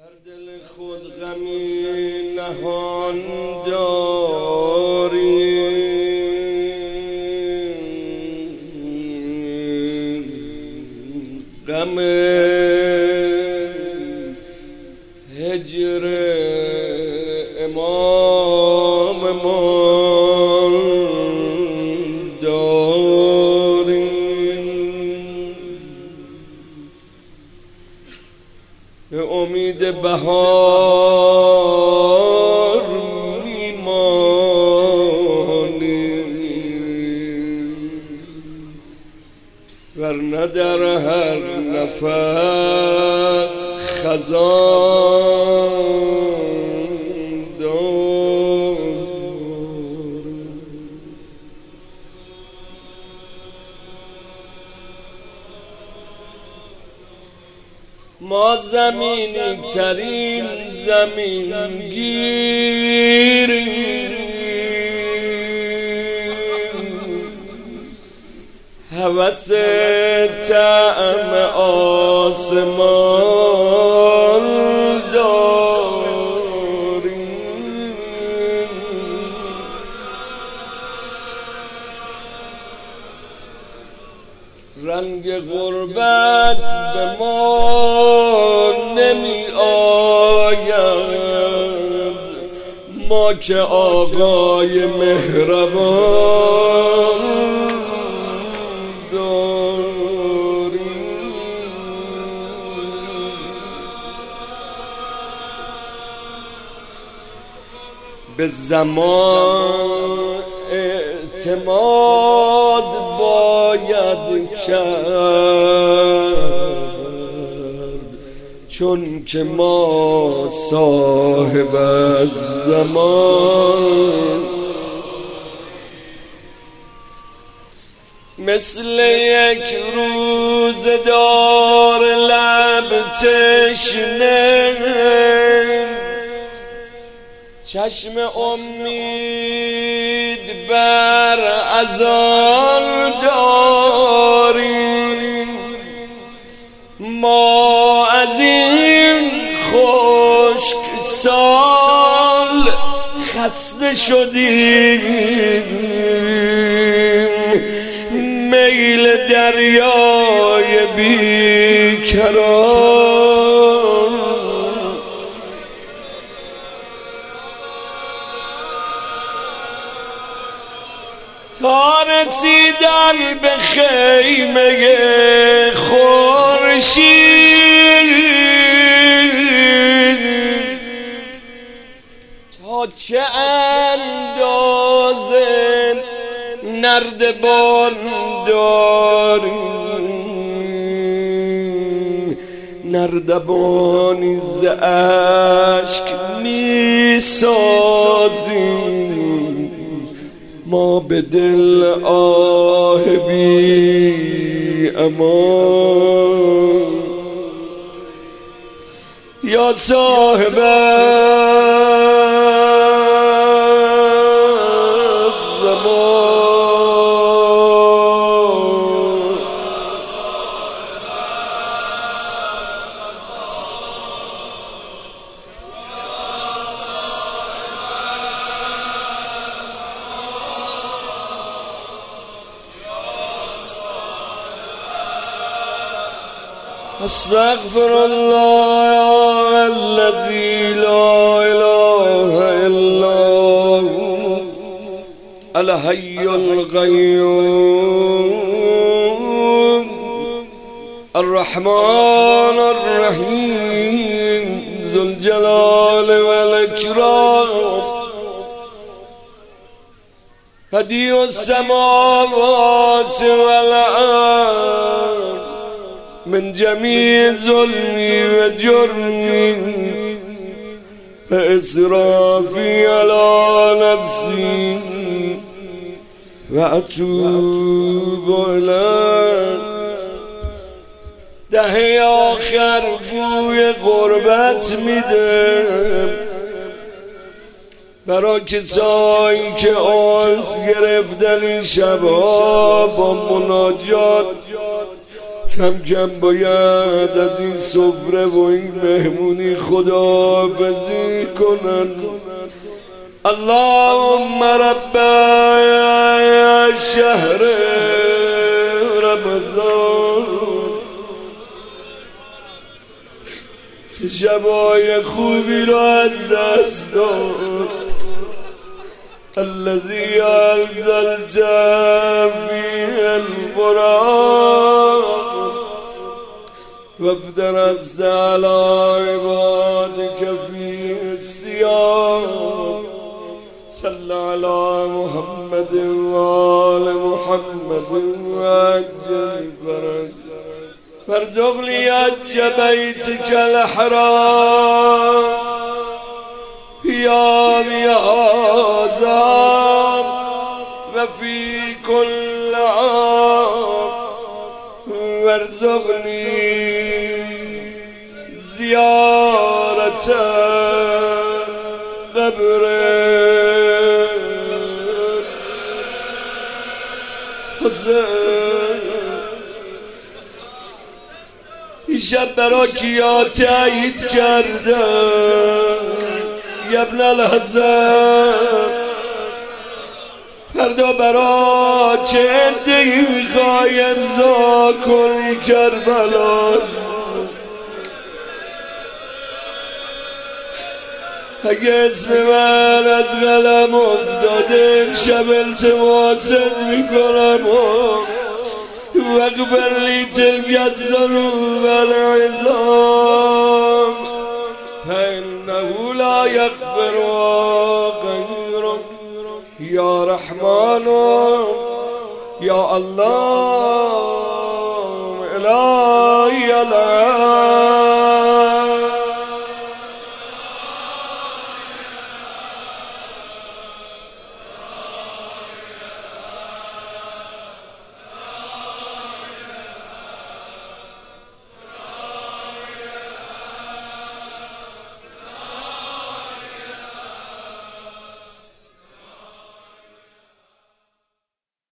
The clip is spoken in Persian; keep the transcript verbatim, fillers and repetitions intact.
در دل خود غمی نهان داری، غم هجر اماممان داری. به امید بهار میمانی، ورنه در هر نفس خزان داری. ما زمینی ترین زمین گیریم، هوس طعم آسمان داریم. رنگ غربت به ما نمی آید، ما که آقای مهربان داریم. به زمان اعتماد باید کرد، چون که ما صاحب الزمان. مثل یک روزدار لب تشنه، چشم امید بر اذان داریم. ما از این خشک سال خسته شدیم، میل دریای بیکران. تا رسیدن به خیمه خورشید، تا چه اندازه نردبان داریم، نردبانی ز اشک می سازیم. ما به دل آه بی امان. یا صاحب استغفر الله الذي لا اله الا هو الحي القيوم الرحمن الرحيم ذو الجلال والاكرام بديع السماوات والارض من جميع ظلمي وجرمي فإسرافي على نفسي وأتوب إليك. دهه آخر بوی غربت میدم برای کسایی که آنس گرفتن این شبها با مناجات کم کم باید از این سفره و این مهمونی خداحافظی کنن. اللهم رب شهر رمضان، شبای خوبی را از دست داد. الذي أنزلت فيه القرآن وافدرست على عبادك فيه الصيام. صل على محمد وآل محمد وعجل فرج فارزق لي حج بيتك الحرام يا هذا وفي كل عام، وارزقني زيارة قبر حسین. این شب برا کیا تایید کردن یا ابن الحسن؟ فردا برا چه عده‌ای میخوای امضا کنی کربلا؟ اگه اسم من از قلم افتاده امشب التماست میکنم واغفر لی تلک الذنوب والعظام فإنه لا يغفر غيرك یا رحمان یا الله الهی العالم.